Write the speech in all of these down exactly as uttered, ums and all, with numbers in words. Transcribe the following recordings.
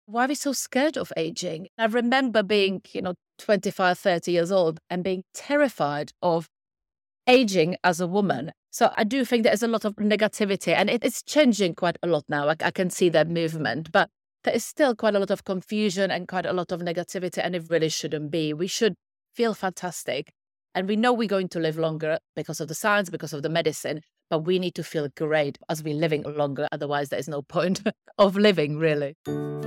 why are we so scared of aging? I remember being, you know, twenty-five, thirty years old and being terrified of aging as a woman. So I do think there's a lot of negativity, and it, it's changing quite a lot now. I, I can see that movement, but there is still quite a lot of confusion and quite a lot of negativity, and it really shouldn't be. We should feel fantastic. And we know we're going to live longer because of the science, because of the medicine, but we need to feel great as we're living longer. Otherwise, there is no point of living, really.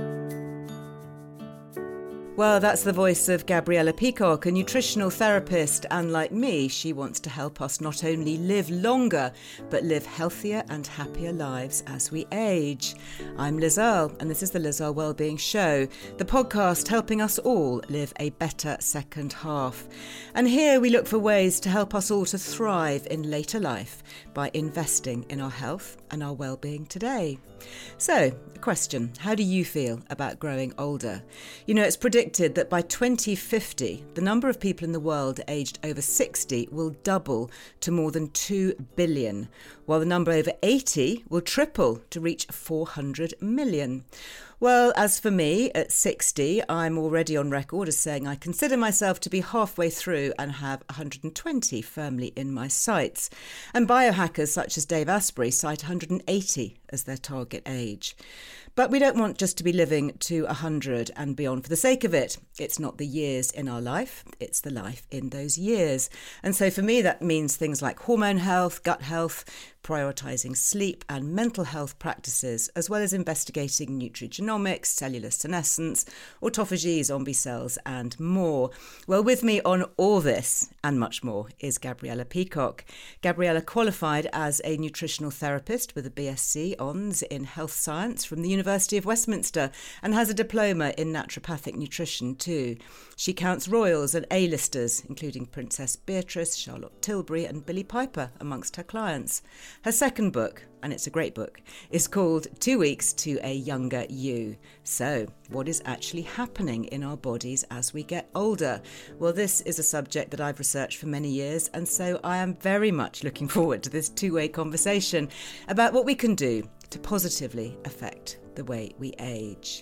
Well, that's the voice of Gabriella Peacock, a nutritional therapist, and like me, she wants to help us not only live longer, but live healthier and happier lives as we age. I'm Liz Earle, and this is the Liz Earle Wellbeing Show, the podcast helping us all live a better second half. And here we look for ways to help us all to thrive in later life by investing in our health and our well-being today. So, a question, how do you feel about growing older? You know, it's predicted that by twenty fifty, the number of people in the world aged over sixty will double to more than two billion, while the number over eighty will triple to reach four hundred million. Well, as for me, at sixty, I'm already on record as saying I consider myself to be halfway through and have one hundred twenty firmly in my sights. And biohackers such as Dave Asprey cite one hundred eighty as their target age. But we don't want just to be living to one hundred and beyond for the sake of it. It's not the years in our life, it's the life in those years. And so for me, that means things like hormone health, gut health, prioritising sleep and mental health practices, as well as investigating nutrigenomics, cellular senescence, autophagy, zombie cells, and more. Well, with me on all this and much more is Gabriella Peacock. Gabriella qualified as a nutritional therapist with a B S c Hons in health science from the University of Westminster and has a diploma in naturopathic nutrition too. She counts royals and A-listers, including Princess Beatrice, Charlotte Tilbury and Billie Piper amongst her clients. Her second book, and it's a great book, is called Two Weeks to a Younger You. So, what is actually happening in our bodies as we get older? Well, this is a subject that I've researched for many years, and so I am very much looking forward to this two-way conversation about what we can do to positively affect the way we age.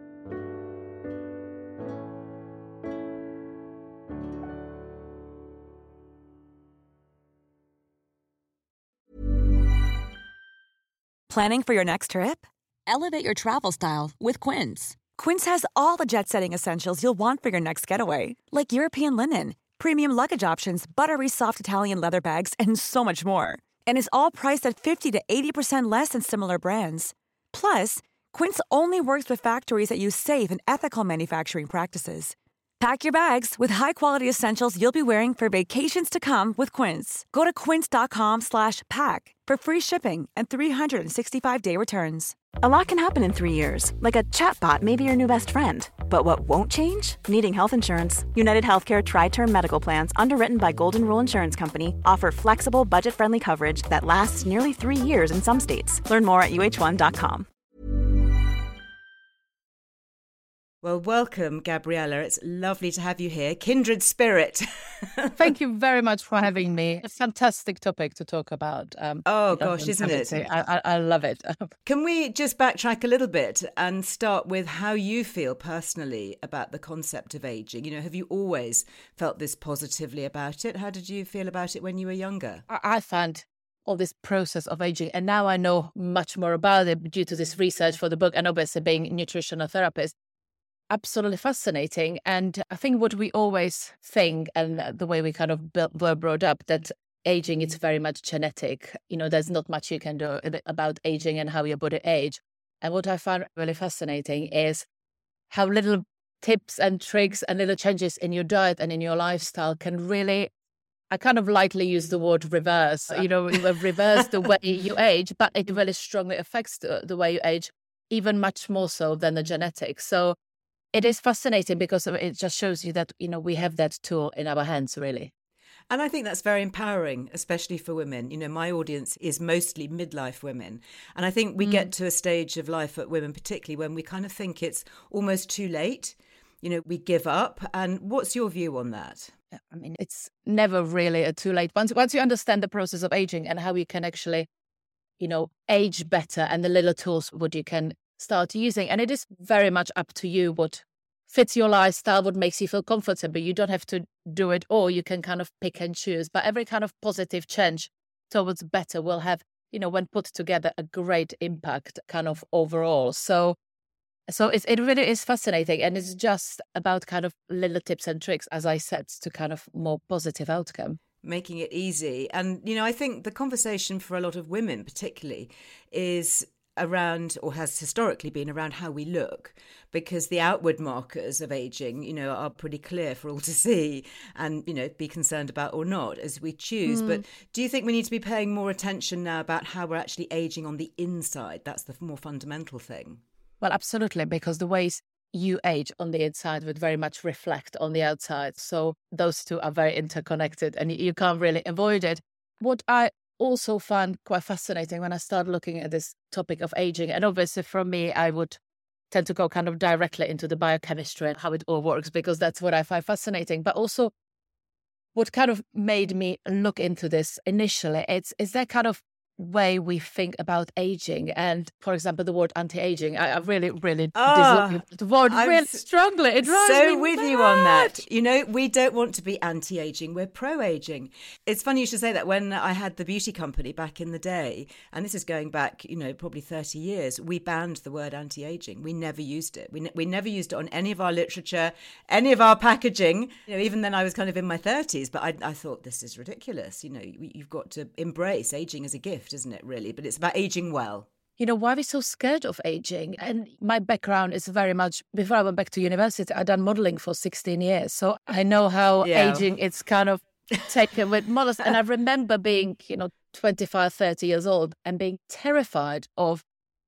Planning for your next trip? Elevate your travel style with Quince. Quince has all the jet-setting essentials you'll want for your next getaway, like European linen, premium luggage options, buttery soft Italian leather bags, and so much more. And is all priced at fifty to eighty percent less than similar brands. Plus, Quince only works with factories that use safe and ethical manufacturing practices. Pack your bags with high-quality essentials you'll be wearing for vacations to come with Quince. Go to quince.com slash pack for free shipping and three sixty-five day returns. A lot can happen in three years, like a chatbot may be your new best friend. But what won't change? Needing health insurance. United Healthcare Tri-Term Medical Plans, underwritten by Golden Rule Insurance Company, offer flexible, budget-friendly coverage that lasts nearly three years in some states. Learn more at U H one dot com. Well, welcome, Gabriella. It's lovely to have you here. Kindred spirit. Thank you very much for having me. A fantastic topic to talk about. Um, oh, gosh, isn't it? I, I, I love it. Can we just backtrack a little bit and start with how you feel personally about the concept of ageing? You know, have you always felt this positively about it? How did you feel about it when you were younger? I, I found all this process of aging, and now I know much more about it due to this research for the book, and obviously being a nutritional therapist. Absolutely fascinating. And I think what we always think, and the way we kind of built, were brought up, that aging is very much genetic. You know, there's not much you can do about aging and how your body age. And what I find really fascinating is how little tips and tricks and little changes in your diet and in your lifestyle can really, I kind of lightly use the word reverse, you know, reverse the way you age, but it really strongly affects the, the way you age, even much more so than the genetics. So it is fascinating because it just shows you that, you know, we have that tool in our hands, really. And I think that's very empowering, especially for women. You know, my audience is mostly midlife women. And I think we mm. get to a stage of life at women, particularly when we kind of think it's almost too late. You know, we give up. And what's your view on that? I mean, it's never really a too late. Once, once you understand the process of aging and how you can actually, you know, age better and the little tools what you can start using. And it is very much up to you what fits your lifestyle, what makes you feel comfortable. You don't have to do it all. You can kind of pick and choose. But every kind of positive change towards better will have, you know, when put together, a great impact kind of overall. So so it's, it really is fascinating. And it's just about kind of little tips and tricks, as I said, to kind of more positive outcome. Making it easy. And, you know, I think the conversation for a lot of women particularly is around, or has historically been around, how we look, because the outward markers of aging, you know, are pretty clear for all to see and, you know, be concerned about or not as we choose. Mm. But do you think we need to be paying more attention now about how we're actually aging on the inside? That's the more fundamental thing. Well, absolutely, because the ways you age on the inside would very much reflect on the outside. So those two are very interconnected and you can't really avoid it. What I also found quite fascinating when I started looking at this topic of aging, and obviously for me, I would tend to go kind of directly into the biochemistry and how it all works, because that's what I find fascinating. But also what kind of made me look into this initially, it's is that kind of way we think about aging. And for example, the word anti-aging, I, I really, really oh, dislike the word I'm really strongly. It drives so me with mad. you on that. You know, we don't want to be anti-aging, we're pro-aging. It's funny you should say that. When I had the beauty company back in the day, and this is going back, you know, probably thirty years, we banned the word anti-aging. We never used it. We, ne- we never used it on any of our literature, any of our packaging. You know, even then I was kind of in my thirties, but I, I thought, this is ridiculous. You know, you've got to embrace aging as a gift, isn't it, really? But it's about aging well. You know, why are we so scared of aging? And my background is very much, before I went back to university, I'd done modelling for sixteen years. So I know how yeah. aging it's kind of taken with models. And I remember being, you know, twenty-five, thirty years old and being terrified of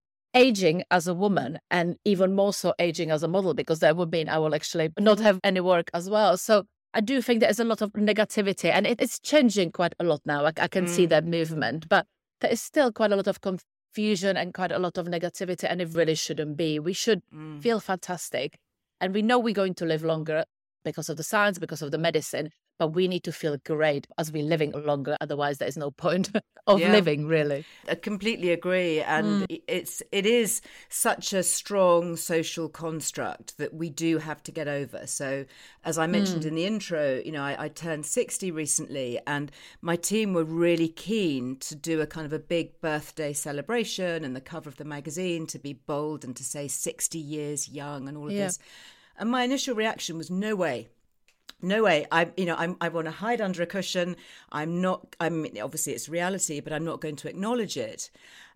aging as a woman, and even more so aging as a model, because that would mean I will actually not have any work as well. So I do think there's a lot of negativity, and it, it's changing quite a lot now. I, I can mm. see that movement, but there is still quite a lot of confusion and quite a lot of negativity, and it really shouldn't be. We should mm. feel fantastic, and we know we're going to live longer because of the science, because of the medicine, but we need to feel great as we're living longer. Otherwise, there is no point of yeah. living, really. I completely agree. And mm. it's it is such a strong social construct that we do have to get over. So as I mentioned mm. in the intro, you know, I, I turned sixty recently, and my team were really keen to do a kind of a big birthday celebration, and the cover of the magazine to be bold and to say sixty years young and all of yeah. this. And my initial reaction was, no way. No way. I, you know, I'm, I want to hide under a cushion. I'm not, I mean, obviously it's reality, but I'm not going to acknowledge it.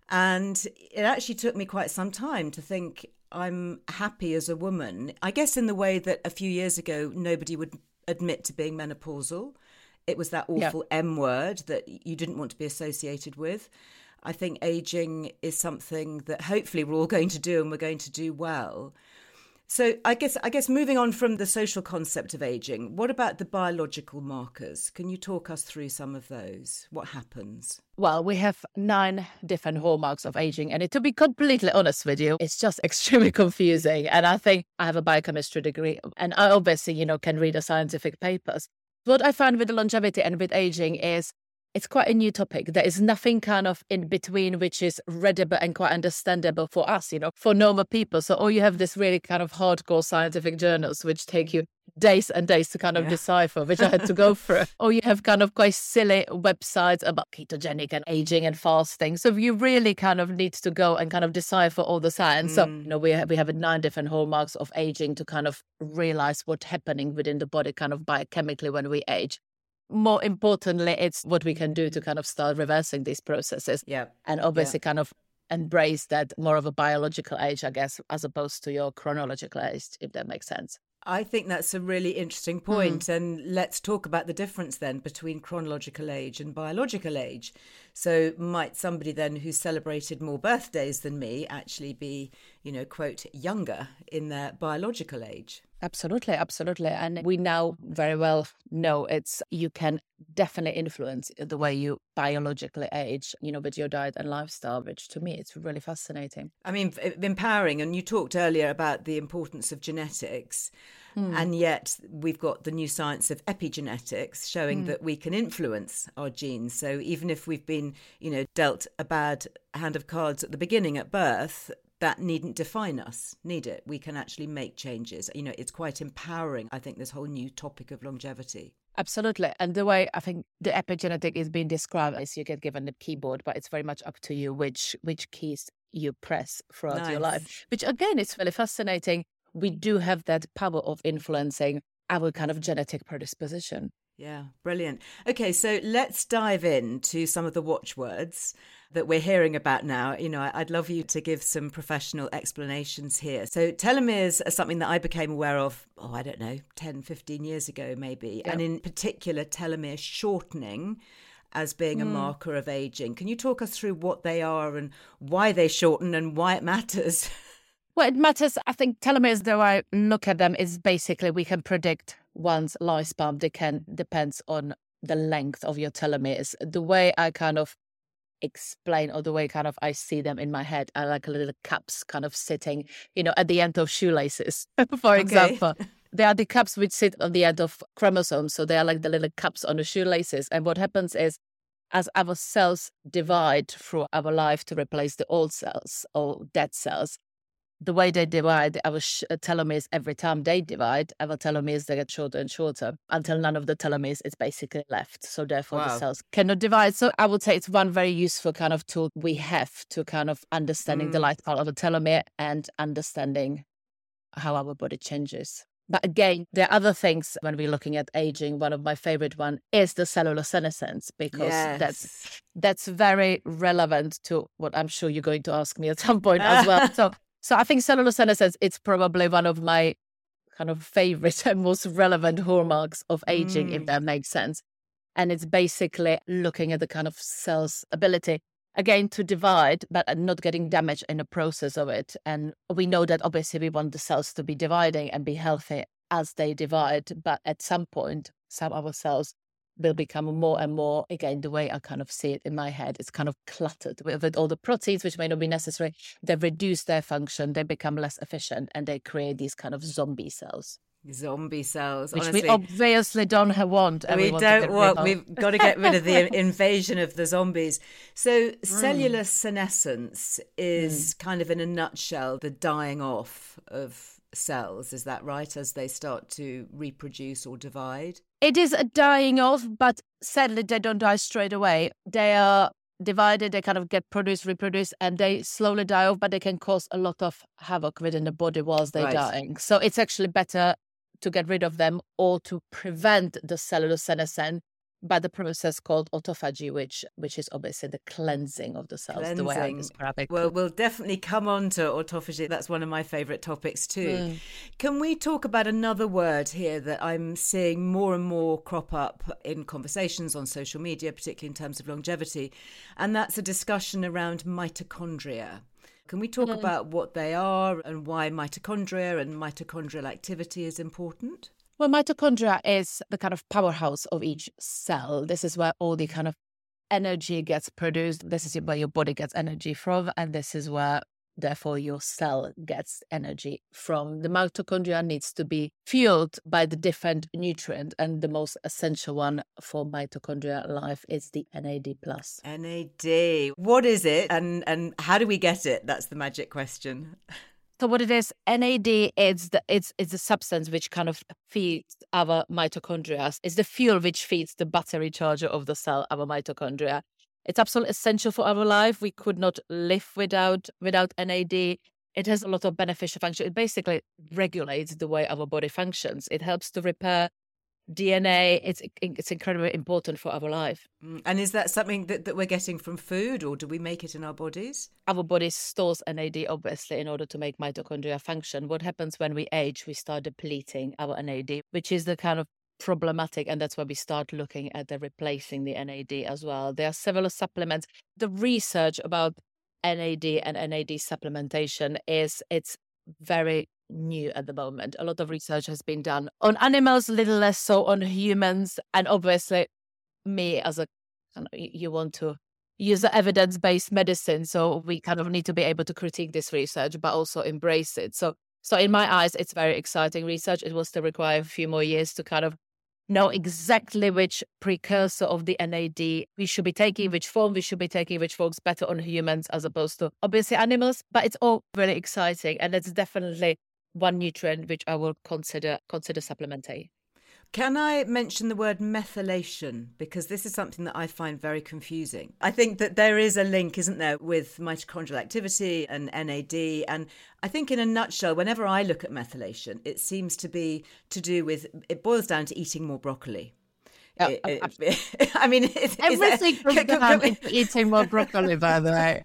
And it actually took me quite some time to think I'm happy as a woman. I guess in the way that a few years ago, nobody would admit to being menopausal. It was that awful yeah. M word that you didn't want to be associated with. I think aging is something that hopefully we're all going to do, and we're going to do well. So I guess I guess moving on from the social concept of aging, what about the biological markers? Can you talk us through some of those? What happens? Well, we have nine different hallmarks of aging. And to be completely honest with you, it's just extremely confusing. And I think I have a biochemistry degree, and I obviously, you know, can read the scientific papers. What I found with the longevity and with aging is it's quite a new topic. There is nothing kind of in between which is readable and quite understandable for us, you know, for normal people. So all you have this really kind of hardcore scientific journals which take you days and days to kind of yeah. decipher, which I had to go through. Or you have kind of quite silly websites about ketogenic and aging and fasting. So you really kind of need to go and kind of decipher all the science. Mm. So, you know, we have, we have nine different hallmarks of aging to kind of realize what's happening within the body kind of biochemically when we age. More importantly, it's what we can do to kind of start reversing these processes. Yeah. And obviously yeah. kind of embrace that more of a biological age, I guess, as opposed to your chronological age, if that makes sense. I think that's a really interesting point. Mm. And let's talk about the difference then between chronological age and biological age. So might somebody then who celebrated more birthdays than me actually be, you know, quote, younger in their biological age? Absolutely, absolutely. And we now very well know it's you can definitely influence the way you biologically age, you know, with your diet and lifestyle, which to me, it's really fascinating. I mean, empowering. And you talked earlier about the importance of genetics. Mm. And yet we've got the new science of epigenetics showing mm. that we can influence our genes. So even if we've been, you know, dealt a bad hand of cards at the beginning at birth, that needn't define us, need it? We can actually make changes. You know, it's quite empowering, I think, this whole new topic of longevity. Absolutely. And the way I think the epigenetic is being described is you get given the keyboard, but it's very much up to you which which keys you press throughout Nice. your life, which again is really fascinating. We do have that power of influencing our kind of genetic predisposition. Yeah, brilliant. Okay, so let's dive into some of the watchwords that we're hearing about now. You know, I'd love you to give some professional explanations here. So telomeres are something that I became aware of, oh, I don't know, ten, fifteen years ago maybe. Yeah. And in particular, telomere shortening as being a Mm. marker of aging. Can you talk us through what they are and why they shorten and why it matters? Well, it matters. I think telomeres, the way I look at them, is basically we can predict one's lifespan. They can depends on the length of your telomeres. The way I kind of explain, or the way kind of I see them in my head, are like little caps kind of sitting, you know, at the end of shoelaces, for Okay. example. They are the caps which sit on the end of chromosomes. So they are like the little caps on the shoelaces. And what happens is, as our cells divide through our life to replace the old cells or dead cells, the way they divide our sh- telomeres, every time they divide, our telomeres, they get shorter and shorter until none of the telomeres is basically left. So therefore Wow. the cells cannot divide. So I would say it's one very useful kind of tool we have to kind of understanding the Mm. life part of a telomere and understanding how our body changes. But again, there are other things when we're looking at aging. One of my favorite one is the cellular senescence, because that's Yes. that's very relevant to what I'm sure you're going to ask me at some point as well. So so I think cellular senescence, it's probably one of my kind of favorite and most relevant hallmarks of aging, if Mm. that makes sense. And it's basically looking at the kind of cell's ability, again, to divide, but not getting damaged in the process of it. And we know that obviously we want the cells to be dividing and be healthy as they divide. But at some point, some of our cells will become more and more, again, the way I kind of see it in my head, it's kind of cluttered with, with all the proteins, which may not be necessary. They reduce their function, they become less efficient, and they create these kind of zombie cells, Zombie cells, which honestly. we obviously don't ha- want. And we, We want to don't get rid want, of. we've got to get rid of the invasion of the zombies. So cellular senescence is kind of in a nutshell the dying off of cells, is that right, as they start to reproduce or divide? It is a dying off, but sadly they don't die straight away. They are divided, they kind of get produced, reproduced, and they slowly die off, but they can cause a lot of havoc within the body whilst they're Right. dying. So it's actually better to get rid of them or to prevent the cellular senescence by the process called autophagy, which which is obviously the cleansing of the cells, the way I Cleansing. describe it. Well, we'll definitely come on to autophagy. That's one of my favourite topics too. Mm. Can we talk about another word here that I'm seeing more and more crop up in conversations on social media, particularly in terms of longevity? And that's a discussion around mitochondria. Can we talk Mm. about what they are and why mitochondria and mitochondrial activity is important? Well, mitochondria is the kind of powerhouse of each cell. This is where all the kind of energy gets produced. This is where your body gets energy from. And this is where, therefore, your cell gets energy from. The mitochondria needs to be fueled by the different nutrient. And the most essential one for mitochondria life is the N A D plus. N A D. What is it and, and how do we get it? That's the magic question. So what it is, N A D, it's the it's it's a substance which kind of feeds our mitochondria. It's the fuel which feeds the battery charger of the cell, our mitochondria. It's absolutely essential for our life. We could not live without without N A D. It has a lot of beneficial function. It basically regulates the way our body functions. It helps to repair D N A. It's it's incredibly important for our life. Mm, And is that something that, that we're getting from food, or do we make it in our bodies? Our body stores N A D, obviously, in order to make mitochondria function. What happens when we age, we start depleting our N A D, which is the kind of problematic, and that's why we start looking at the replacing the N A D as well. There are several supplements. The research about N A D and N A D supplementation is, it's very new at the moment. A lot of research has been done on animals, little less so on humans, and obviously me as a, you want to use the evidence-based medicine, so we kind of need to be able to critique this research but also embrace it. So so in my eyes, it's very exciting research. It will still require a few more years to kind of know exactly which precursor of the N A D we should be taking, which form we should be taking, which works better on humans as opposed to obviously animals. But it's all really exciting. And it's definitely one nutrient which I will consider consider supplementing. Can I mention the word methylation? Because this is something that I find very confusing. I think that there is a link, isn't there, with mitochondrial activity and N A D. And I think in a nutshell, whenever I look at methylation, it seems to be to do with, it boils down to eating more broccoli. Oh, it, it, I mean, is, everything is comes down into eating more broccoli, by the way.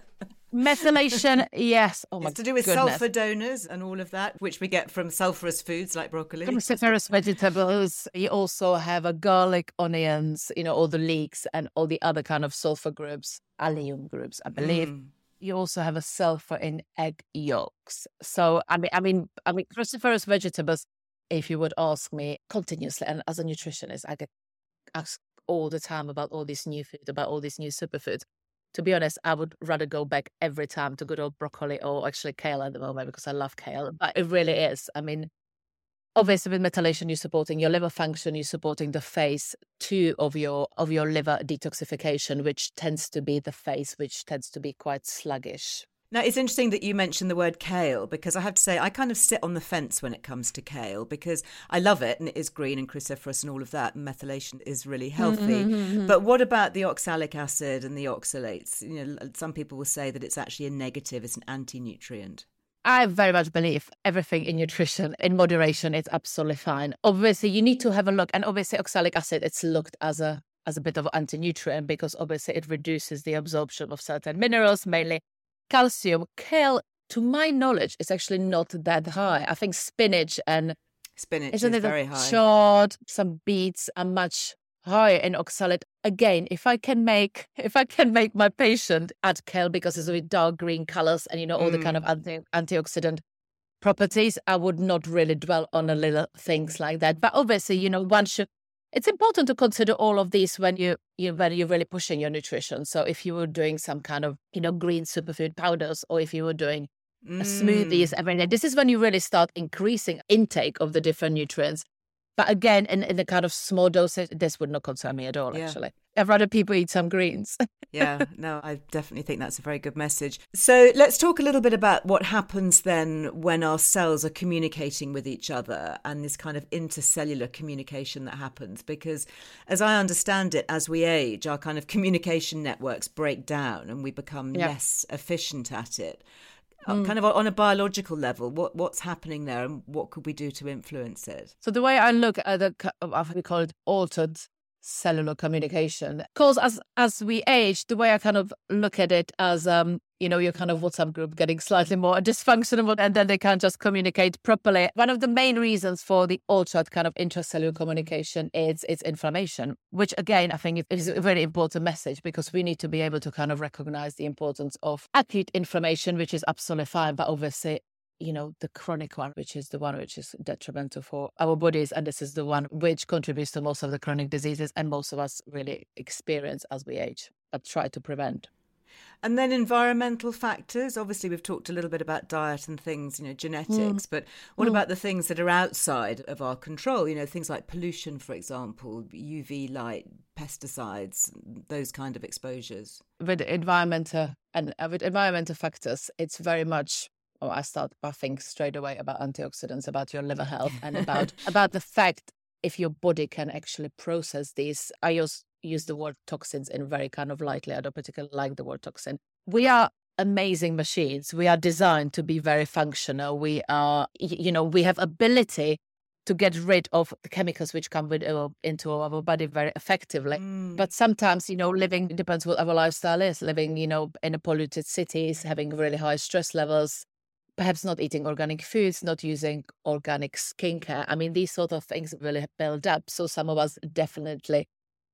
Methylation, yes. Oh my It's to do with goodness. sulfur donors and all of that, which we get from sulfurous foods like broccoli. Cruciferous vegetables. You also have a garlic, onions, you know, all the leeks and all the other kind of sulfur groups, allium groups, I believe. Mm. You also have a sulfur in egg yolks. So, I mean, I mean, I mean, cruciferous vegetables, if you would ask me continuously, and as a nutritionist, I get asked all the time about all this new food, about all these new superfoods. To be honest, I would rather go back every time to good old broccoli or actually kale at the moment because I love kale. But it really is. I mean, obviously with methylation, you're supporting your liver function, you're supporting the phase two of your of your liver detoxification, which tends to be the phase which tends to be quite sluggish. Now, it's interesting that you mentioned the word kale, because I have to say I kind of sit on the fence when it comes to kale, because I love it and it is green and cruciferous and all of that, and methylation is really healthy. Mm-hmm. But what about the oxalic acid and the oxalates? You know, some people will say that it's actually a negative, it's an anti-nutrient. I very much believe everything in nutrition, in moderation, it's absolutely fine. Obviously, you need to have a look, and obviously oxalic acid, it's looked as a as a bit of an anti-nutrient because obviously it reduces the absorption of certain minerals, mainly calcium. Kale, to my knowledge, is actually not that high. I think spinach and spinach isn't is it very high. Chard, some beets are much higher in oxalate. Again, if I can make if I can make my patient add kale because it's with dark green colors and you know all mm. the kind of anti antioxidant properties, I would not really dwell on a little things like that. But obviously, you know, one should. It's important to consider all of these when you, you when you're really pushing your nutrition. So if you were doing some kind of, you know, green superfood powders, or if you were doing mm. smoothies every day, this is when you really start increasing intake of the different nutrients. But again, in, in a kind of small dosage, this would not concern me at all, yeah. actually. I'd rather people eat some greens. Yeah, no, I definitely think that's a very good message. So let's talk a little bit about what happens then when our cells are communicating with each other and this kind of intercellular communication that happens. Because as I understand it, as we age, our kind of communication networks break down and we become yeah. less efficient at it. Mm. Kind of on a biological level, what what's happening there and what could we do to influence it? So the way I look at the, what we call it, altered cellular communication, because as as we age, the way I kind of look at it as, um, you know, your kind of WhatsApp group getting slightly more dysfunctional and then they can't just communicate properly. One of the main reasons for the altered kind of intracellular communication is it's inflammation, which again, I think is a very important message because we need to be able to kind of recognize the importance of acute inflammation, which is absolutely fine, but obviously, you know, the chronic one, which is the one which is detrimental for our bodies. And this is the one which contributes to most of the chronic diseases and most of us really experience as we age, but try to prevent. And then environmental factors. Obviously, we've talked a little bit about diet and things, you know, genetics. Mm. But what mm. about the things that are outside of our control? You know, things like pollution, for example, U V light, pesticides, those kind of exposures. With environmental and uh, with environmental factors, it's very much. Oh, I start by thinking straight away about antioxidants, about your liver health, and about about the fact if your body can actually process these. I use use the word toxins in very kind of lightly. I don't particularly like the word toxin. We are amazing machines. We are designed to be very functional. We are, you know, we have ability to get rid of the chemicals which come with our, into our body very effectively. Mm. But sometimes, you know, living depends what our lifestyle is. Living, you know, in a polluted cities, having really high stress levels. Perhaps not eating organic foods, not using organic skincare. I mean, these sort of things really build up. So some of us definitely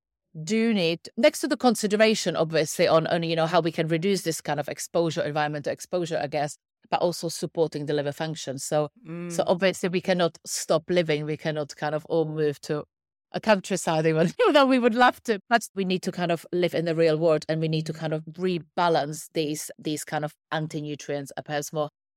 do need, next to the consideration, obviously, on, on, you know, how we can reduce this kind of exposure, environmental exposure, I guess, but also supporting the liver function. So, mm. so obviously we cannot stop living. We cannot kind of all move to a countryside, even though we would love to. But we need to kind of live in the real world and we need to kind of rebalance these, these kind of anti-nutrients, perhaps more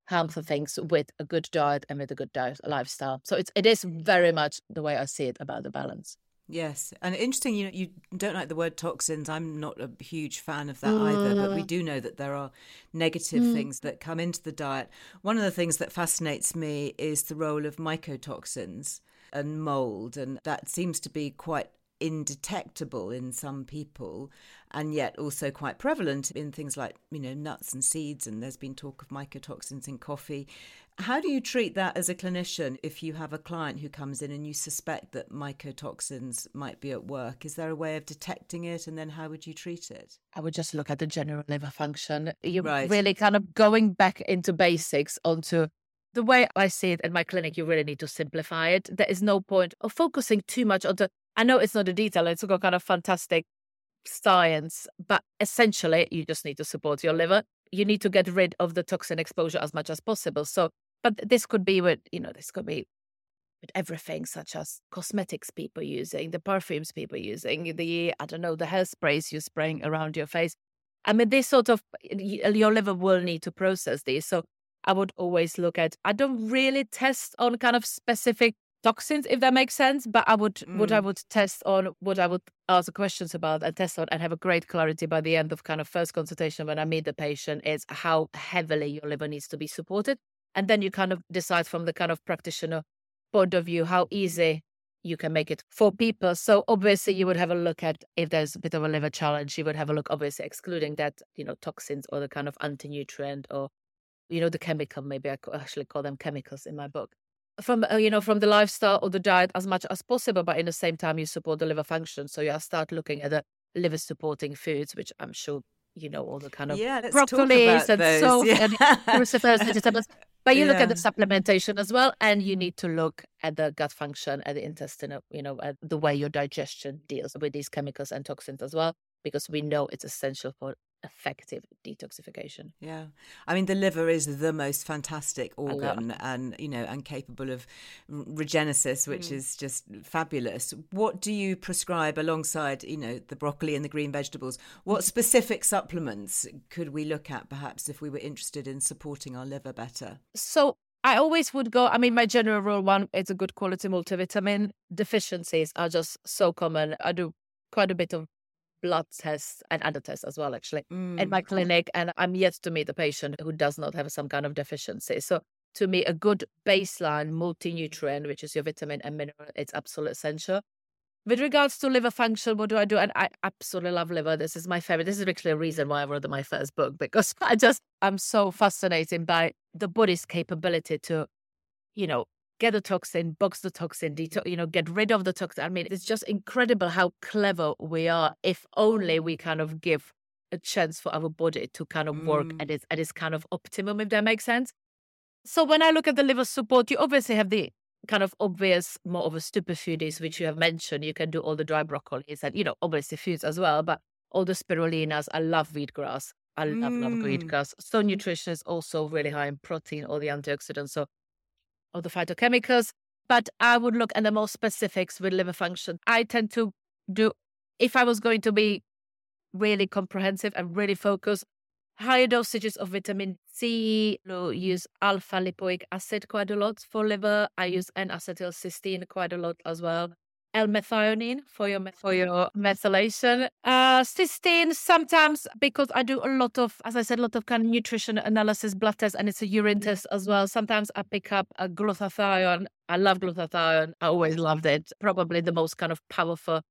harmful things with a good diet and with a good diet lifestyle. So it's, it is very much the way I see it about the balance. Yes. And interesting, you know, you don't like the word toxins. I'm not a huge fan of that mm. either, but we do know that there are negative mm. things that come into the diet. One of the things that fascinates me is the role of mycotoxins and mold, and that seems to be quite indetectable in some people, and yet also quite prevalent in things like, you know, nuts and seeds, and there's been talk of mycotoxins in coffee. How do you treat that as a clinician if you have a client who comes in and you suspect that mycotoxins might be at work? Is there a way of detecting it, and then how would you treat it? I would just look at the general liver function. You're right. really kind of going back into basics, onto the way I see it in my clinic. You really need to simplify it. There is no point of focusing too much on the, I know it's not a detail, it's got kind of fantastic science, but essentially you just need to support your liver. You need to get rid of the toxin exposure as much as possible. So, but this could be with, you know, this could be with everything, such as cosmetics people using, the perfumes people using, the, I don't know, the hairsprays you're spraying around your face. I mean, this sort of, your liver will need to process these. So I would always look at, I don't really test on kind of specific toxins, if that makes sense, but I would, mm. what I would test on, what I would ask questions about and test on and have a great clarity by the end of kind of first consultation when I meet the patient is how heavily your liver needs to be supported. And then you kind of decide from the kind of practitioner point of view how easy you can make it for people. So obviously you would have a look at, if there's a bit of a liver challenge, you would have a look, obviously excluding that, you know, toxins or the kind of anti-nutrient or, you know, the chemical, maybe I actually call them chemicals in my book. From, uh, you know, from the lifestyle or the diet as much as possible, but in the same time you support the liver function. So you start looking at the liver supporting foods, which I'm sure, you know, all the kind of yeah, broccolis and those. so yeah. and vegetables. But you yeah. look at the supplementation as well, and you need to look at the gut function, at the intestinal, you know, at the way your digestion deals with these chemicals and toxins as well, because we know it's essential for effective detoxification. Yeah. I mean, the liver is the most fantastic organ and, you know, and capable of regenesis, which mm. is just fabulous. What do you prescribe alongside, you know, the broccoli and the green vegetables? What specific supplements could we look at perhaps if we were interested in supporting our liver better? So I always would go, I mean, my general rule one, it's a good quality multivitamin. Deficiencies are just so common. I do quite a bit of blood tests and other tests as well, actually, mm. in my clinic. And I'm yet to meet a patient who does not have some kind of deficiency. So to me, a good baseline multi-nutrient, which is your vitamin and mineral, it's absolutely essential. With regards to liver function, what do I do? And I absolutely love liver. This is my favorite. This is actually a reason why I wrote my first book, because I just, I'm so fascinated by the body's capability to, you know, get the toxin, box the toxin, detox, you know, get rid of the toxin. I mean, it's just incredible how clever we are if only we kind of give a chance for our body to kind of work mm. at its, at its kind of optimum, if that makes sense. So when I look at the liver support, you obviously have the kind of obvious, more of a superfoodies, which you have mentioned. You can do all the dry broccolis and, you know, obviously foods as well, but all the spirulinas. I love wheatgrass. I love, mm. love wheatgrass. Stone Nutrition is also really high in protein, all the antioxidants. So or the phytochemicals, but I would look at the more specifics with liver function. I tend to do, if I was going to be really comprehensive and really focused, higher dosages of vitamin C, I use alpha lipoic acid quite a lot for liver. I use N-acetylcysteine quite a lot as well. L-methionine for your for your methylation. Uh, cysteine sometimes, because I do a lot of, as I said, a lot of kind of nutrition analysis, blood tests, and it's a urine test as well. Sometimes I pick up a glutathione. I love glutathione. I always loved it. Probably the most kind of powerful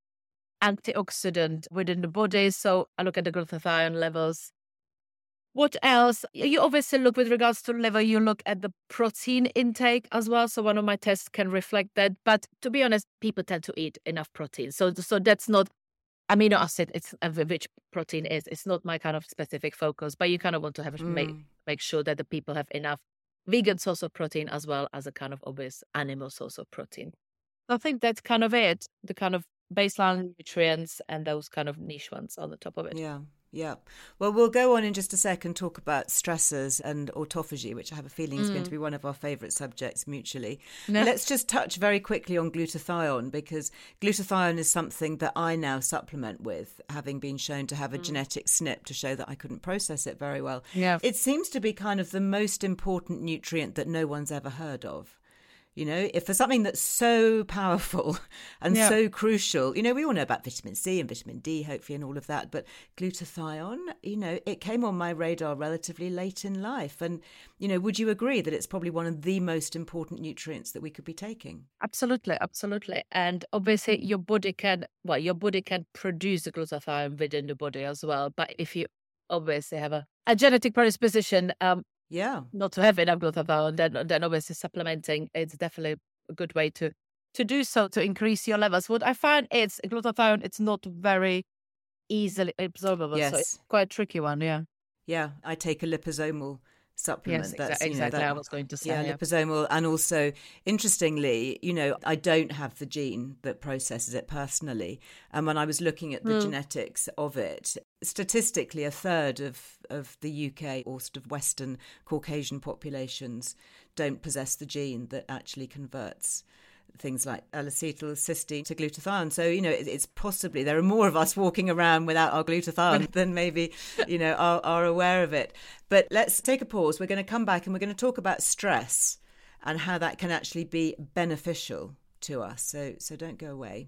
antioxidant within the body. So I look at the glutathione levels. What else? You obviously look with regards to liver, you look at the protein intake as well. So one of my tests can reflect that. But to be honest, people tend to eat enough protein. So so that's not amino acid, it's which protein is. It's not my kind of specific focus, but you kind of want to have mm. make, make sure that the people have enough vegan source of protein as well as a kind of obvious animal source of protein. I think that's kind of it, the kind of baseline nutrients and those kind of niche ones on the top of it. Yeah. Yeah. Well, we'll go on in just a sec and talk about stressors and autophagy, which I have a feeling is mm. going to be one of our favourite subjects mutually. No. Let's just touch very quickly on glutathione, because glutathione is something that I now supplement with, having been shown to have a mm. genetic S N P to show that I couldn't process it very well. Yeah. It seems to be kind of the most important nutrient that no one's ever heard of. You know, if for something that's so powerful and yeah. so crucial, you know, we all know about vitamin C and vitamin D, hopefully, and all of that. But glutathione, you know, it came on my radar relatively late in life. And, you know, would you agree that it's probably one of the most important nutrients that we could be taking? Absolutely, absolutely. And obviously your body can, well, your body can produce the glutathione within the body as well. But if you obviously have a, a genetic predisposition, um, Yeah, not to have enough glutathione, then then obviously supplementing it's definitely a good way to to do so, to increase your levels. What I find is glutathione, it's not very easily absorbable, yes. so it's quite a tricky one. Yeah, yeah. I take a liposomal supplement. Yes, that's exa- you know, exactly. that, I was going to say yeah, yeah. liposomal, and also interestingly, you know, I don't have the gene that processes it personally, and when I was looking at the mm. genetics of it, statistically, a third of of the U K or sort of Western Caucasian populations don't possess the gene that actually converts things like L-acetylcysteine to glutathione. So, you know, it, it's possibly there are more of us walking around without our glutathione than maybe, you know, are, are aware of it. But let's take a pause. We're going to come back and we're going to talk about stress and how that can actually be beneficial to us. So, so don't go away.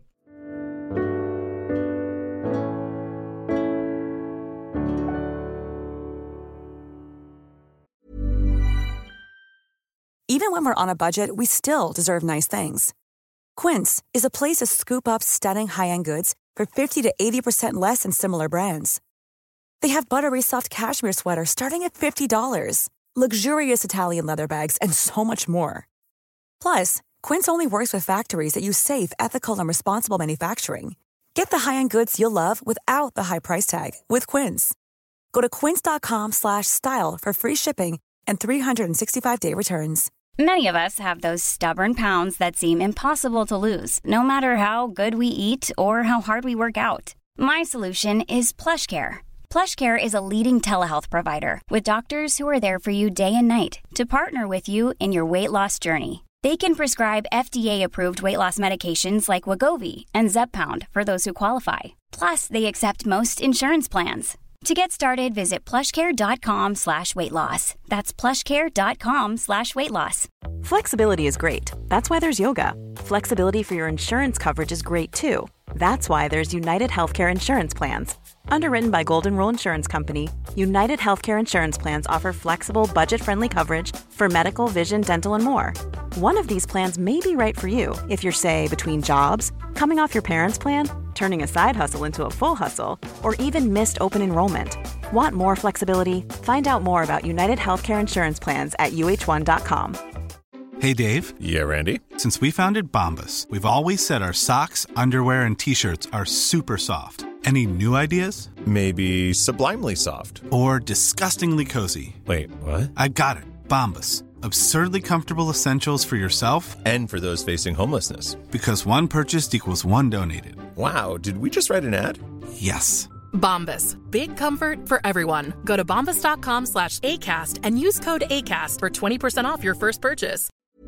Even when we're on a budget, we still deserve nice things. Quince is a place to scoop up stunning high-end goods for fifty to eighty percent less than similar brands. They have buttery soft cashmere sweaters starting at fifty dollars, luxurious Italian leather bags, and so much more. Plus, Quince only works with factories that use safe, ethical, and responsible manufacturing. Get the high-end goods you'll love without the high price tag with Quince. Go to quince.com slash style for free shipping and three sixty-five day returns. Many of us have those stubborn pounds that seem impossible to lose, no matter how good we eat or how hard we work out. My solution is PlushCare. PlushCare is a leading telehealth provider with doctors who are there for you day and night to partner with you in your weight loss journey. They can prescribe F D A-approved weight loss medications like Wegovy and Zepbound for those who qualify. Plus, they accept most insurance plans. To get started, visit plushcare.com slash weight loss. That's plushcare.com slash weight loss. Flexibility is great. That's why there's yoga. Flexibility for your insurance coverage is great too. That's why there's United Healthcare Insurance Plans. Underwritten by Golden Rule Insurance Company, United Healthcare Insurance Plans offer flexible, budget-friendly coverage for medical, vision, dental, and more. One of these plans may be right for you if you're, say, between jobs, coming off your parents' plan, turning a side hustle into a full hustle, or even missed open enrollment. Want more flexibility? Find out more about United Healthcare Insurance Plans at U H one dot com. Hey, Dave. Yeah, Randy. Since we founded Bombas, we've always said our socks, underwear, and T-shirts are super soft. Any new ideas? Maybe sublimely soft. Or disgustingly cozy. Wait, what? I got it. Bombas. Absurdly comfortable essentials for yourself and for those facing homelessness. Because one purchased equals one donated. Wow, did we just write an ad? Yes. Bombas. Big comfort for everyone. Go to bombas.com slash ACAST and use code ACAST for twenty percent off your first purchase.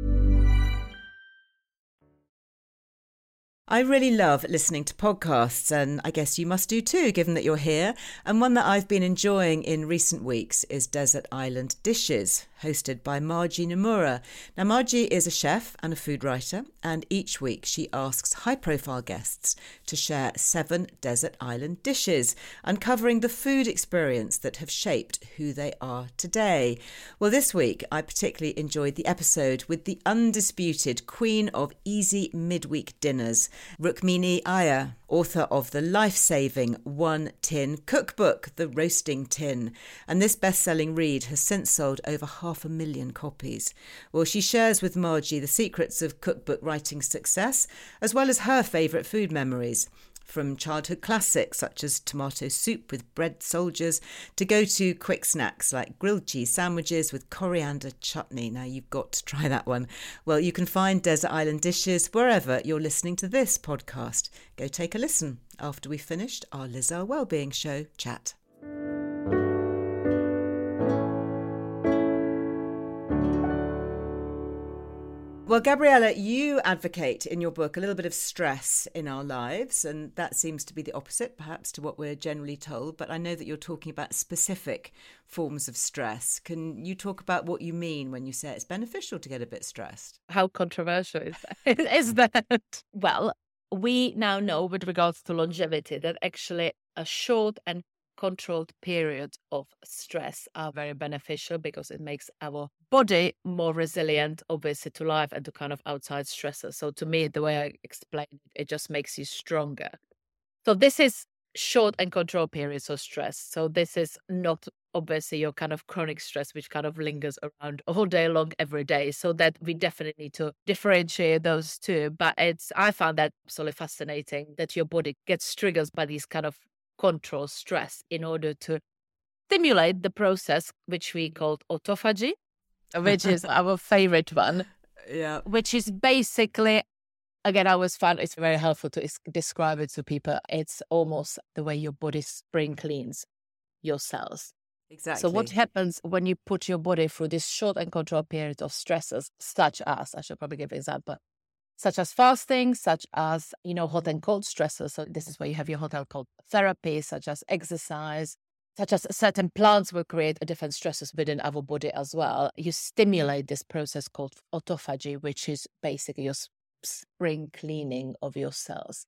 I really love listening to podcasts, and I guess you must do too, given that you're here. And one that I've been enjoying in recent weeks is Desert Island Dishes, hosted by Margie Nomura. Now, Margie is a chef and a food writer, and each week she asks high-profile guests to share seven desert island dishes, uncovering the food experience that have shaped who they are today. Well, this week I particularly enjoyed the episode with the undisputed queen of easy midweek dinners, Rukmini Iyer, author of the life-saving One Tin Cookbook, The Roasting Tin. And this best-selling read has since sold over half a million copies. Well, she shares with Margie the secrets of cookbook writing success, as well as her favourite food memories, from childhood classics such as tomato soup with bread soldiers to go-to quick snacks like grilled cheese sandwiches with coriander chutney. Now, you've got to try that one. Well, you can find Desert Island Dishes wherever you're listening to this podcast. Go take a listen after we've finished our Liz Earle Wellbeing Show chat. Well, Gabriella, you advocate in your book a little bit of stress in our lives, and that seems to be the opposite, perhaps, to what we're generally told. But I know that you're talking about specific forms of stress. Can you talk about what you mean when you say it's beneficial to get a bit stressed? How controversial is that? is that? Well, we now know with regards to longevity that actually a short and controlled periods of stress are very beneficial because it makes our body more resilient, obviously, to life and to kind of outside stressors. So to me, the way I explain it, it just makes you stronger. So this is short and controlled periods of stress. So this is not obviously your kind of chronic stress, which kind of lingers around all day long, every day. So that we definitely need to differentiate those two. But it's I found that absolutely fascinating that your body gets triggered by these kind of control stress in order to stimulate the process which we called autophagy, which is our favorite one. Yeah. Which is basically, again, I always found it's very helpful to is- describe it to people. It's almost the way your body spring cleans your cells. Exactly. So what happens when you put your body through this short and controlled period of stresses, such as, I should probably give an example, such as fasting, such as, you know, hot and cold stressors. So this is where you have your hot and cold therapy, such as exercise, such as certain plants will create different stresses within our body as well. You stimulate this process called autophagy, which is basically your spring cleaning of your cells.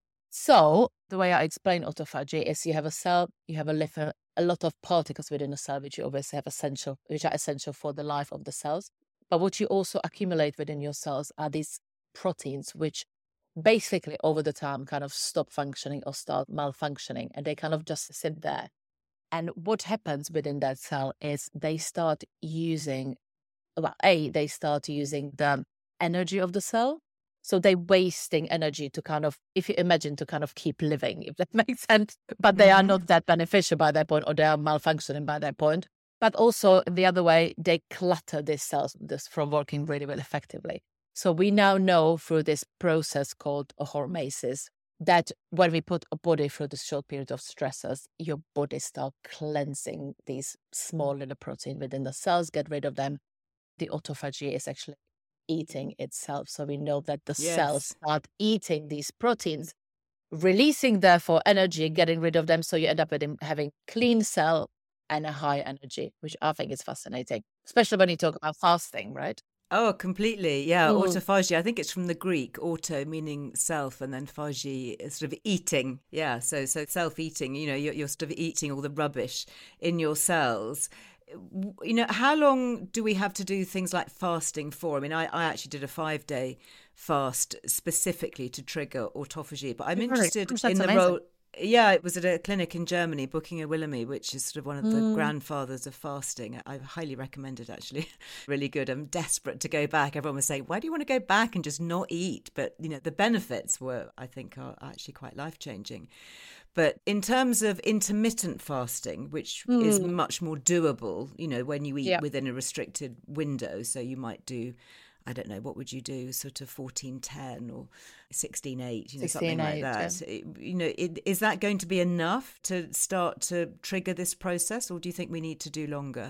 So the way I explain autophagy is you have a cell, you have a, little, a lot of particles within a cell, which you obviously have essential, which are essential for the life of the cells. But what you also accumulate within your cells are these proteins, which basically over the time kind of stop functioning or start malfunctioning, and they kind of just sit there. And what happens within that cell is they start using, well, A, they start using the energy of the cell. So they're wasting energy to kind of, if you imagine, to kind of keep living, if that makes sense. But they are not that beneficial by that point, or they are malfunctioning by that point. But also the other way, they clutter these cells this from working really, really effectively. So we now know through this process called hormesis that when we put a body through this short period of stresses, your body starts cleansing these small little proteins within the cells, get rid of them. The autophagy is actually eating itself. So we know that the Yes. cells start eating these proteins, releasing therefore energy, getting rid of them. So you end up with them having clean cell and a high energy, which I think is fascinating, especially when you talk about fasting, right? Oh, completely. Yeah. Mm. Autophagy. I think it's from the Greek, auto meaning self, and then phagy is sort of eating. Yeah. So, so self-eating, you know, you're, you're sort of eating all the rubbish in your cells. You know, how long do we have to do things like fasting for? I mean, I, I actually did a five day fast specifically to trigger autophagy, but I'm Really? interested That's in the amazing. role. Yeah, it was at a clinic in Germany, Bookinger Willemy, which is sort of one of the Mm. grandfathers of fasting. I highly recommend it, actually. Really good. I'm desperate to go back. Everyone was saying, why do you want to go back and just not eat? But, you know, the benefits were, I think, are actually quite life-changing. But in terms of intermittent fasting, which Mm. is much more doable, you know, when you eat Yeah. within a restricted window. So you might do, I don't know, what would you do? Sort of fourteen ten or sixteen eight, you know, something like sixteen eight, that. It- You know, it, is that going to be enough to start to trigger this process, or do you think we need to do longer?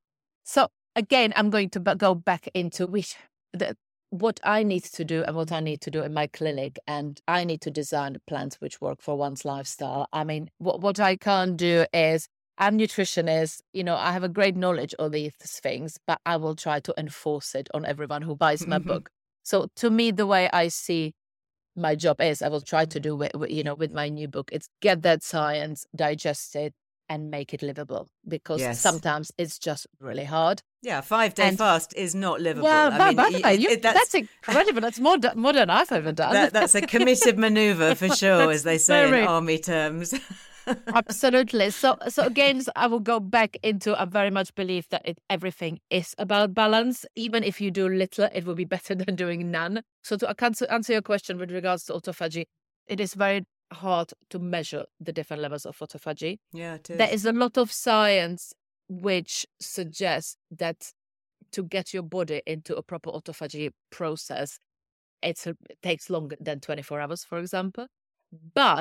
So again, I'm going to b- go back into which the, what I need to do and what I need to do in my clinic, and I need to design plans which work for one's lifestyle. I mean, what what I can't do is I'm nutritionist, you know, I have a great knowledge of these things, but I will try to enforce it on everyone who buys my book. So to me, the way I see my job is, I will try to do, with, you know, with my new book, it's get that science, digest it, and make it livable, because Yes. sometimes it's just really hard. Yeah, five day And- fast is not livable. Yeah, I but, mean, by the it- way, it- you- it- that's, incredible. That's more, th- more than I've ever done. that, that's a committed manoeuvre for sure, as they say Very- in army terms. Absolutely. So, so again, I will go back into, I very much believe that it, everything is about balance. Even if you do little, it will be better than doing none. So to answer answer your question with regards to autophagy, it is very hard to measure the different levels of autophagy. Yeah, it is. There is a lot of science which suggests that to get your body into a proper autophagy process, it's a, it takes longer than twenty-four hours, for example. But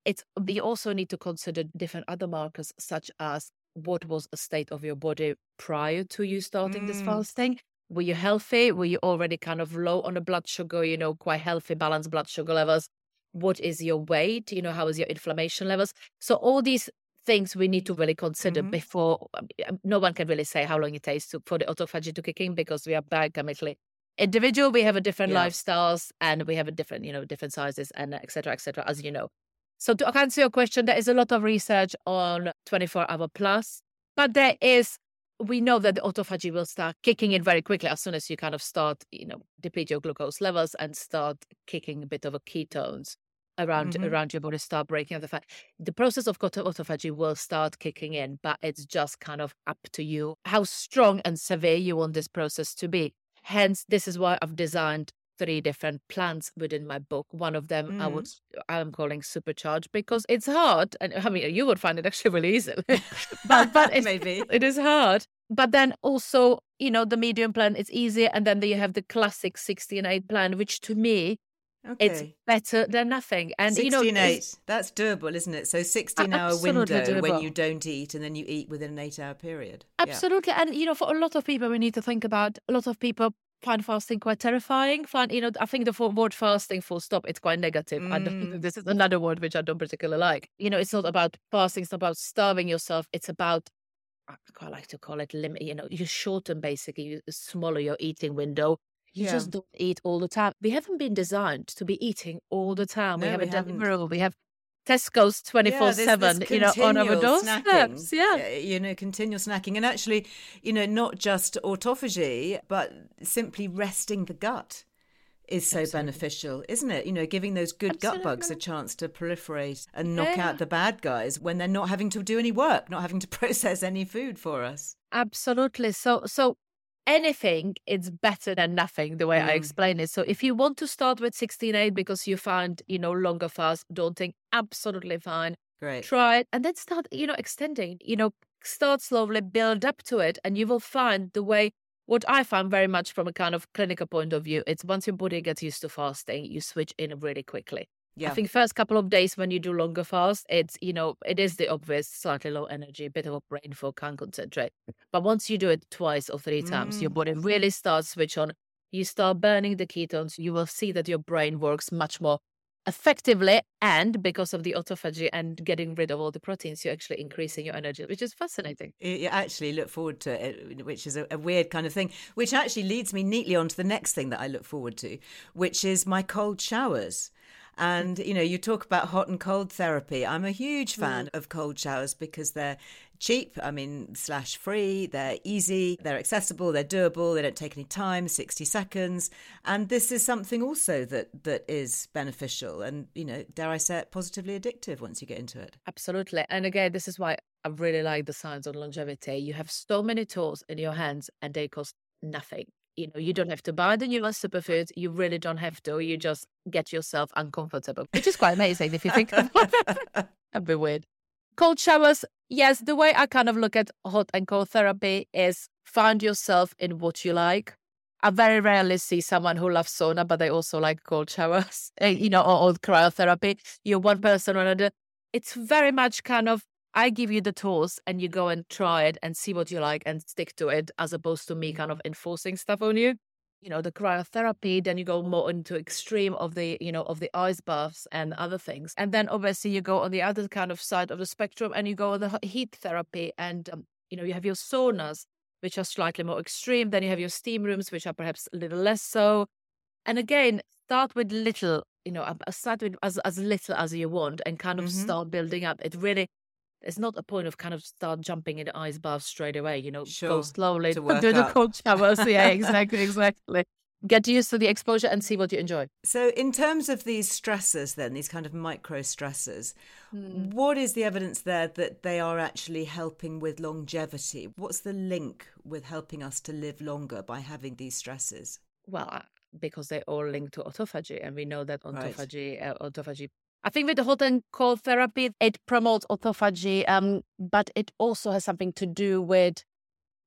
it's you also need to consider different other markers, such as what was the state of your body prior to you starting mm. this fasting. Were you healthy? Were you already kind of low on the blood sugar, you know, quite healthy, balanced blood sugar levels? What is your weight? You know, how is your inflammation levels? So all these things we need to really consider mm-hmm. before. No one can really say how long it takes to, for the autophagy to kick in, because we are biochemically individual. We have a different yeah. lifestyles, and we have a different, you know, different sizes, and et cetera, et cetera, as you know. So to answer your question, there is a lot of research on twenty-four hour plus, but there is, we know that the autophagy will start kicking in very quickly as soon as you kind of start, you know, deplete your glucose levels and start kicking a bit of a ketones around mm-hmm. around your body, start breaking up the fat. The process of autophagy will start kicking in, but it's just kind of up to you how strong and severe you want this process to be. Hence, this is why I've designed three different plans within my book. One of them mm. I would I'm calling Supercharge, because it's hard, and I mean you would find it actually really easy, but but it, maybe it is hard. But then also, you know, the medium plan is easier, and then you have the classic sixteen eight plan, which to me okay. it's better than nothing. And you know, sixteen eight, that's doable, isn't it? So sixteen hour window doable. When you don't eat, and then you eat within an eight hour period. Absolutely, yeah. And you know, for a lot of people, we need to think about. A lot of people find fasting quite terrifying. Find, you know, I think the word fasting, full stop, it's quite negative. Mm. I don't, this is another word which I don't particularly like. You know, it's not about fasting. It's not about starving yourself. It's about, I quite like to call it limit. You know, you shorten basically, you smaller your eating window. You yeah. just don't eat all the time. We haven't been designed to be eating all the time. No, we have we a Deliveroo. We have Tesco's twenty-four seven, yeah, you know, on our doorsteps. Yeah. You know, continual snacking. And actually, you know, not just autophagy, but simply resting the gut is so Absolutely. beneficial, isn't it? You know, giving those good Absolutely. gut bugs a chance to proliferate and knock yeah. out the bad guys when they're not having to do any work, not having to process any food for us. Absolutely. So, so anything, it's better than nothing, the way mm. I explain it. So if you want to start with sixteen eight because you find, you know, longer fast daunting, absolutely fine. Great. Try it and then start, you know, extending, you know, start slowly, build up to it, and you will find the way. What I found very much from a kind of clinical point of view, it's once your body gets used to fasting, you switch in really quickly. Yeah. I think first couple of days when you do longer fast, it's, you know, it is the obvious slightly low energy, a bit of a brain fog, can't concentrate. But once you do it twice or three times, mm. your body really starts switch on. You start burning the ketones. You will see that your brain works much more effectively, and because of the autophagy and getting rid of all the proteins, you're actually increasing your energy, which is fascinating. You actually look forward to it, which is a, a weird kind of thing, which actually leads me neatly on to the next thing that I look forward to, which is my cold showers. And, you know, you talk about hot and cold therapy. I'm a huge fan mm. of cold showers because they're cheap, I mean, slash free, they're easy, they're accessible, they're doable, they don't take any time, sixty seconds. And this is something also that that is beneficial and, you know, dare I say it, positively addictive once you get into it. Absolutely. And again, this is why I really like the science on longevity. You have so many tools in your hands and they cost nothing. You know, you don't have to buy the newest superfoods. You really don't have to. You just get yourself uncomfortable, which is quite amazing if you think about it. That'd be weird. Cold showers. Yes, the way I kind of look at hot and cold therapy is find yourself in what you like. I very rarely see someone who loves sauna, but they also like cold showers, you know, or, or cryotherapy. You're one person or another. It's very much kind of, I give you the tools and you go and try it and see what you like and stick to it, as opposed to me kind of enforcing stuff on you. You know, the cryotherapy, then you go more into extreme of the, you know, of the ice baths and other things. And then obviously you go on the other kind of side of the spectrum and you go on the heat therapy and, um, you know, you have your saunas, which are slightly more extreme. Then you have your steam rooms, which are perhaps a little less so. And again, start with little, you know, start with as, as little as you want and kind of mm-hmm. start building up. It really, it's not a point of kind of start jumping in the ice bath straight away, you know, sure. go slowly, do the cold showers. Yeah, exactly, exactly. Get used to the exposure and see what you enjoy. So in terms of these stressors then, these kind of micro stressors, mm. what is the evidence there that they are actually helping with longevity? What's the link with helping us to live longer by having these stresses? Well, because they all link to autophagy, and we know that autophagy, right. uh, autophagy I think with the hot and cold therapy, it promotes autophagy, um, but it also has something to do with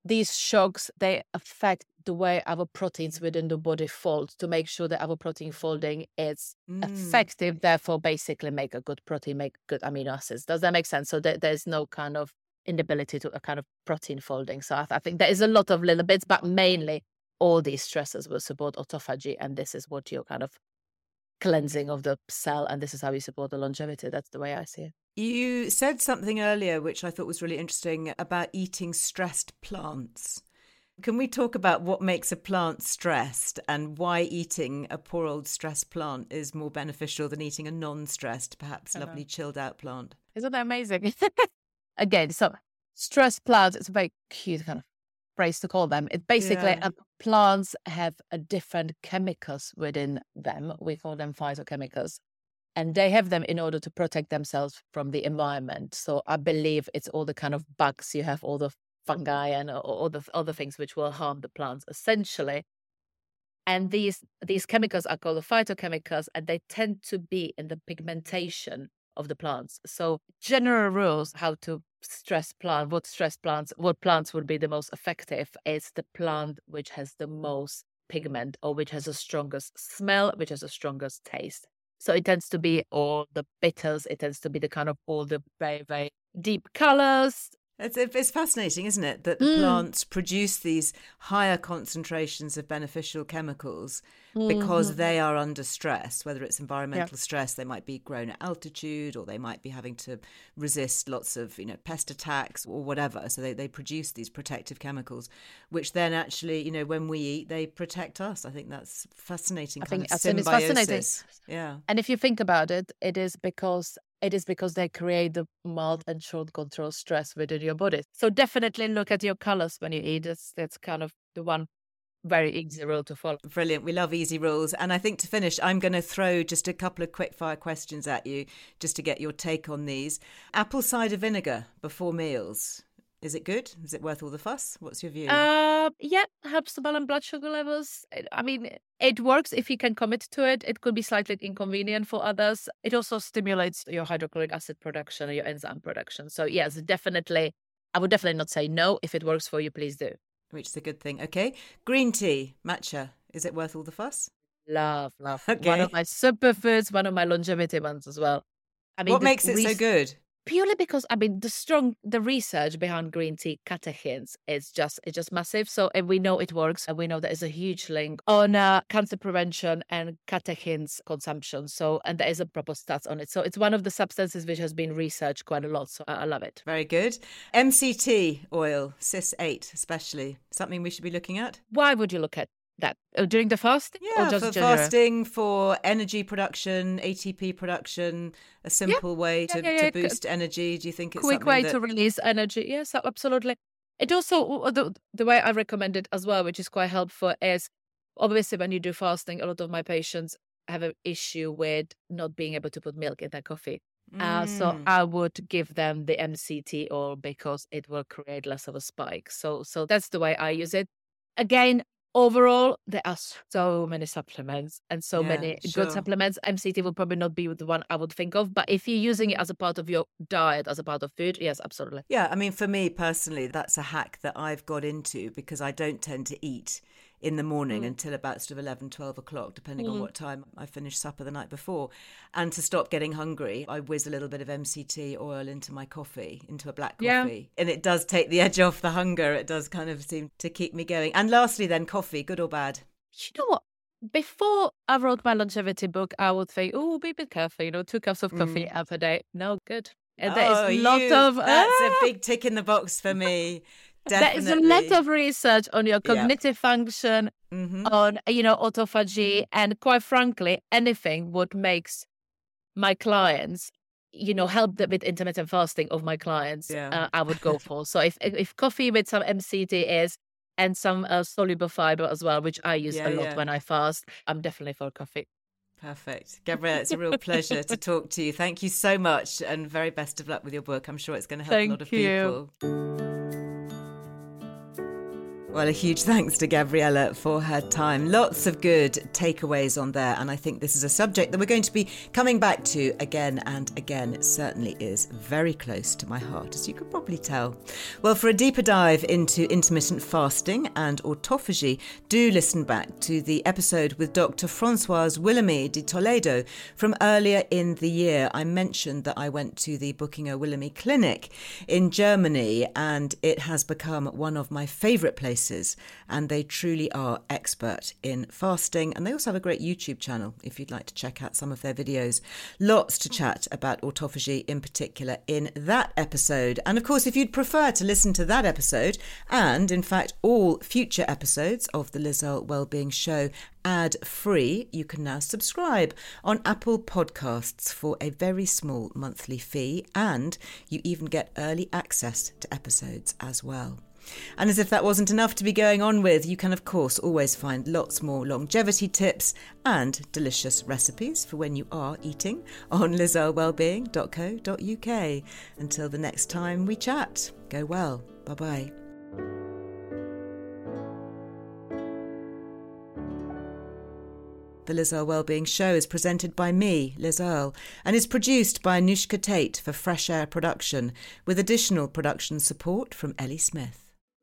these shocks, they affect the way our proteins within the body fold to make sure that our protein folding is mm. effective, therefore basically make a good protein, make good amino acids. Does that make sense? So that there's no kind of inability to a kind of protein folding. So I, th- I think there is a lot of little bits, but mainly all these stresses will support autophagy, and this is what you're kind of cleansing of the cell, and this is how you support the longevity. That's the way I see it. You said something earlier which I thought was really interesting about eating stressed plants. Can we talk about what makes a plant stressed and why eating a poor old stressed plant is more beneficial than eating a non-stressed, perhaps uh-huh. lovely chilled out plant? Isn't that amazing? Again, so stressed plants, it's a very cute kind of phrase to call them. It basically, yeah. uh, plants have a different chemicals within them. We call them phytochemicals. And they have them in order to protect themselves from the environment. So I believe it's all the kind of bugs, you have all the fungi and all the other things which will harm the plants, essentially. And these these chemicals are called the phytochemicals, and they tend to be in the pigmentation of the plants. So general rules how to stress plant, what stress plants, what plants would be the most effective is the plant which has the most pigment or which has the strongest smell, which has the strongest taste. So it tends to be all the bitters. It tends to be the kind of all the very, very deep colors. It's, it's fascinating, isn't it, that the mm. plants produce these higher concentrations of beneficial chemicals because mm-hmm. they are under stress, whether it's environmental yeah. stress, they might be grown at altitude, or they might be having to resist lots of, you know, pest attacks or whatever. So they, they produce these protective chemicals, which then actually, you know, when we eat, they protect us. I think that's fascinating. I kind think, of I think it's fascinating. Yeah. And if you think about it, it is because It is because they create the mild and short control stress within your body. So definitely look at your colors when you eat. That's, that's kind of the one very easy rule to follow. Brilliant. We love easy rules. And I think to finish, I'm going to throw just a couple of quick fire questions at you just to get your take on these. Apple cider vinegar before meals. Is it good? Is it worth all the fuss? What's your view? Uh, yeah, helps to balance blood sugar levels. I mean, it works if you can commit to it. It could be slightly inconvenient for others. It also stimulates your hydrochloric acid production and your enzyme production. So yes, definitely, I would definitely not say no. If it works for you, please do. Which is a good thing. Okay. Green tea, matcha. Is it worth all the fuss? Love, love. Okay. One of my superfoods, one of my longevity ones as well. I mean, what makes it re- so good? Purely because, I mean, the strong, the research behind green tea catechins is just, it's just massive. So, and we know it works, and we know there is a huge link on uh, cancer prevention and catechins consumption. So, and there is a proper stats on it. So it's one of the substances which has been researched quite a lot. So I, I love it. Very good. M C T oil, cis eight especially, something we should be looking at? Why would you look at that? Uh, during the fasting? Yeah, or just for general? fasting, for energy production, A T P production, a simple yeah. way to, yeah, yeah, yeah. to boost energy. Do you think it's quick way that... to release energy? Yes, absolutely. It also, the, the way I recommend it as well, which is quite helpful, is obviously when you do fasting, a lot of my patients have an issue with not being able to put milk in their coffee. Mm. Uh, so I would give them the M C T oil because it will create less of a spike. So, so that's the way I use it. Again, overall, there are so many supplements and so yeah, many sure. good supplements. M C T will probably not be the one I would think of, but if you're using it as a part of your diet, as a part of food, yes, absolutely. Yeah, I mean, for me personally, that's a hack that I've got into because I don't tend to eat in the morning mm. until about sort of eleven, twelve o'clock, depending mm. on what time I finish supper the night before. And to stop getting hungry, I whiz a little bit of M C T oil into my coffee, into a black coffee. Yeah. And it does take the edge off the hunger. It does kind of seem to keep me going. And lastly then, coffee, good or bad? You know what? Before I wrote my longevity book, I would think, oh, be a bit careful, you know, two cups of coffee mm. per day. No, good. And oh, there is a lot you, of... That's ah! a big tick in the box for me. Definitely. There is a lot of research on your cognitive yeah. function, mm-hmm. on, you know, autophagy, and quite frankly, anything what makes my clients, you know, help them with intermittent fasting of my clients, yeah. uh, I would go for. So if if coffee with some M C T is, and some uh, soluble fiber as well, which I use yeah, a lot yeah. when I fast, I'm definitely for coffee. Perfect. Gabriella, it's a real pleasure to talk to you. Thank you so much, and very best of luck with your book. I'm sure it's going to help Thank a lot of you. people. Well, a huge thanks to Gabriella for her time. Lots of good takeaways on there. And I think this is a subject that we're going to be coming back to again and again. It certainly is very close to my heart, as you could probably tell. Well, for a deeper dive into intermittent fasting and autophagy, do listen back to the episode with Doctor Françoise Willamy de Toledo from earlier in the year. I mentioned that I went to the Böckinger Willamy Clinic in Germany, and it has become one of my favourite places. And they truly are expert in fasting. And they also have a great YouTube channel if you'd like to check out some of their videos. Lots to chat about autophagy in particular in that episode. And of course, if you'd prefer to listen to that episode, and in fact all future episodes of the Liz Earle Wellbeing Show ad-free, you can now subscribe on Apple Podcasts for a very small monthly fee, and you even get early access to episodes as well. And as if that wasn't enough to be going on with, you can of course always find lots more longevity tips and delicious recipes for when you are eating on liz earle wellbeing dot co dot uk. Until the next time we chat, go well. Bye-bye. The Liz Earle Wellbeing Show is presented by me, Liz Earle, and is produced by Anushka Tate for Fresh Air Production, with additional production support from Ellie Smith.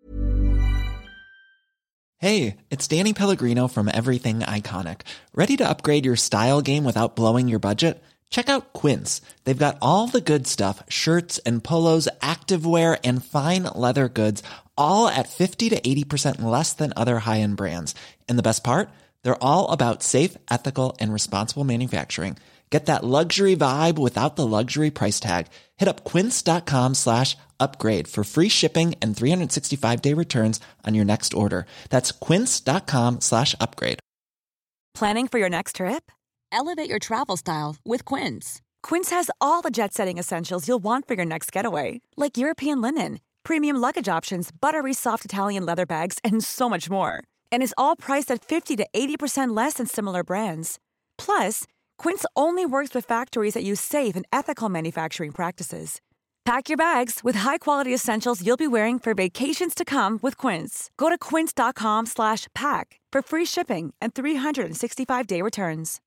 Hey, it's Danny Pellegrino from Everything Iconic. Ready to upgrade your style game without blowing your budget? Check out Quince. They've got all the good stuff, shirts and polos, activewear, and fine leather goods, all at fifty to eighty percent less than other high-end brands. And the best part? They're all about safe, ethical, and responsible manufacturing. Get that luxury vibe without the luxury price tag. Hit up quince.com slash upgrade for free shipping and three sixty-five day returns on your next order. That's quince.com slash upgrade. Planning for your next trip? Elevate your travel style with Quince. Quince has all the jet-setting essentials you'll want for your next getaway, like European linen, premium luggage options, buttery soft Italian leather bags, and so much more. And is all priced at fifty to eighty percent less than similar brands. Plus, Quince only works with factories that use safe and ethical manufacturing practices. Pack your bags with high-quality essentials you'll be wearing for vacations to come with Quince. Go to quince.com slash pack for free shipping and three sixty-five day returns.